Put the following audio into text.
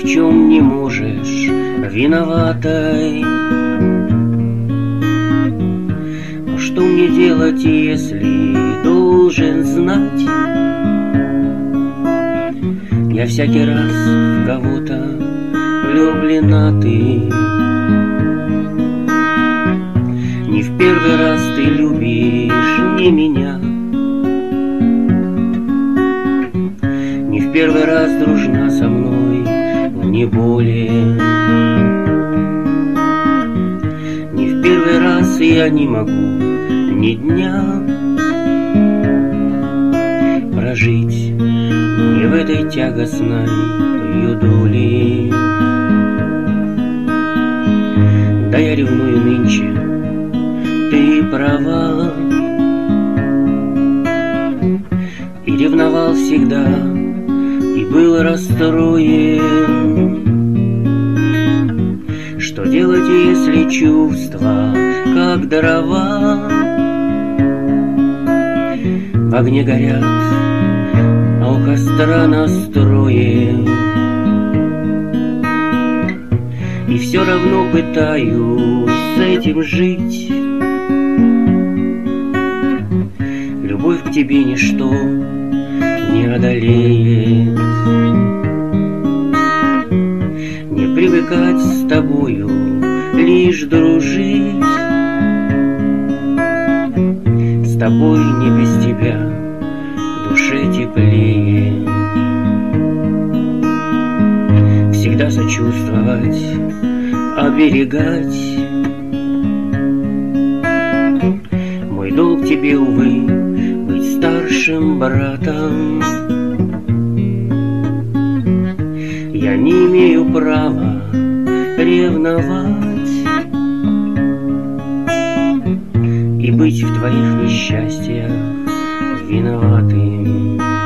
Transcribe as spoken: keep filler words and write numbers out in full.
в чем не можешь виноватой. Но что мне делать, если должен знать? Я всякий раз в кого-то влюблена ты. Не в первый раз ты любишь не меня, не в первый раз дружна со мной, не более. Не в первый раз я не могу ни дня прожить не в этой тягостной юдоли. Да я ревную нынче, ты права, и ревновал всегда, и был расстроен. Что делать, если чувства, как дрова, в огне горят, а у костра настроен? И все равно пытаюсь с этим жить. Любовь к тебе ничто не одолеет. Не привыкать с тобою, лишь дружить. С тобой не без тебя в душе теплее. Всегда сочувствовать, оберегать. Мой долг тебе, увы, быть старшим братом. Я не имею права ревновать и быть в твоих несчастьях виноватым.